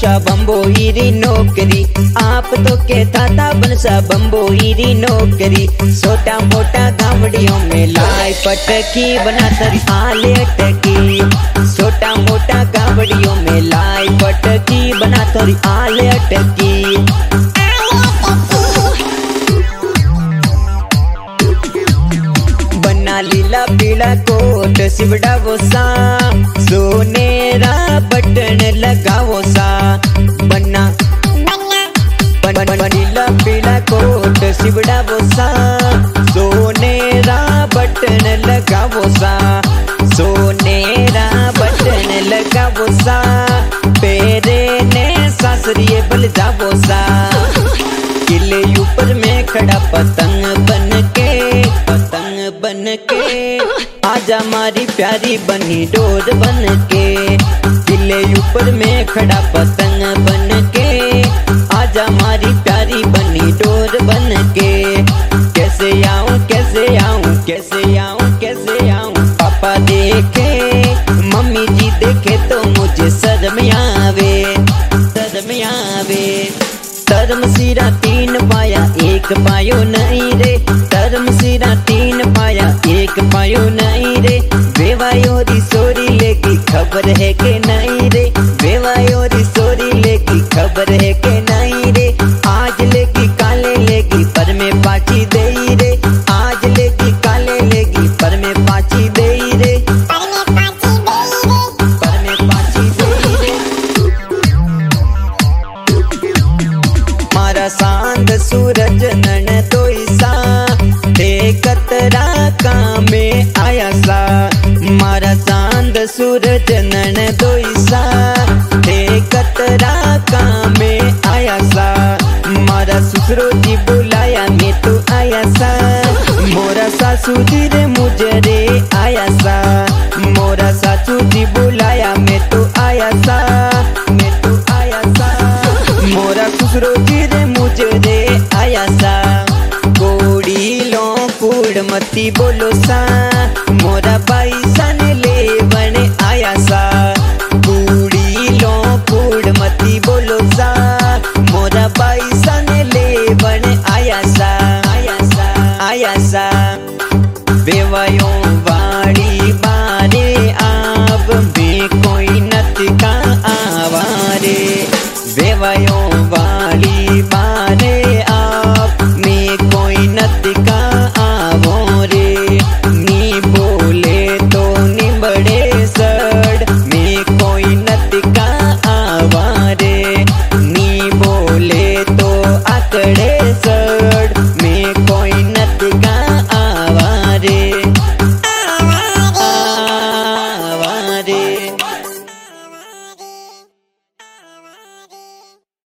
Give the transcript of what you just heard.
बनसा बम्बोईरी नौकरी। आप तो कहता था बनसा बम्बोईरी नौकरी। छोटा मोटा गावड़ियों में लाई पटकी बना तरी आले अटकी। छोटा मोटा गावड़ियों में लाई पटकी बना तरी आले अटकी। बना लीला पीला कोट सिवड़ावो सा। सोनेरा बटन लगावो सा। बना नीला पीला कोट सिवड़ावो सा। सोनेरा बटन लगावो सा। सोनेरा बटन लगावो सा। पेरे ने सासरिये बल जावो सा। किले ऊपर में खड़ा पतंग बन के आजा मारी प्यारी बनी डोर बन के। किले ऊपर में खड़ा पतंग बन के आजा मारी प्यारी बनी डोर बन के। कैसे आऊं कैसे आऊं कैसे आऊं कैसे आऊं। पापा देखे मम्मी जी देखे तो मुझे शर्म आवे शर्म आवे। धर्म सिरा 3 पाया 1 पायो नहीं रे। धर्म सिरा 3 पाया 1 पायो नहीं रे। बेवायोरी सोरी लेगी खबर है के नहीं रे। बेवायोरी सोरी लेगी खबर है के नहीं रे। आज लेगी काले लेगी पर में पाची दे रे। आज लेगी काले लेगी पर में पाची दे रे। पर में पाची दे रे। मारा सांद सूरज नन तोई सा। कतरा का में आया सा। मारा चांद सूरज नन दोई सा। कतरा का में आया सा। मारा ससुरो जी बुलाया मैं तो आया सा। मोरा सासू जी रे मुझे रे आया सा। मोरा सासू जी बुलाया मैं तो आया सा। मैं तो आया सा। मोरा ससुरो जी रे मुझे रे आया सा। मती बोलो सा। मोरा भाई सन ले बने आया सा। कूड़ी लो कूड़ मती बोलो सा। मोरा भाई सन ले बने आया सा आया सा आया सा। बेवायों वाड़ी बारे आप में कोई नत का आवारे। बेवायों वाड़ी बारे आप में कोई नत का आकड़े